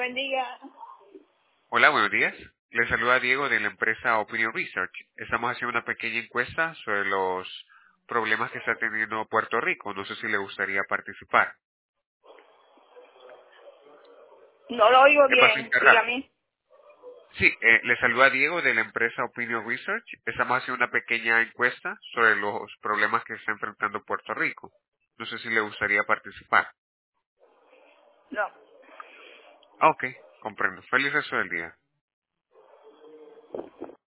bendiga. Hola, buenos días. Les saluda Diego de la empresa Opinion Research. Estamos haciendo una pequeña encuesta sobre los problemas que está teniendo Puerto Rico. No sé si le gustaría participar. No lo oigo ¿Qué pasa, bien, encargado? dígame. Sí, le saluda Diego de la empresa Opinion Research. Estamos haciendo una pequeña encuesta sobre los problemas que está enfrentando Puerto Rico. No sé si le gustaría participar. No. Ok, comprendo. Feliz resto del día.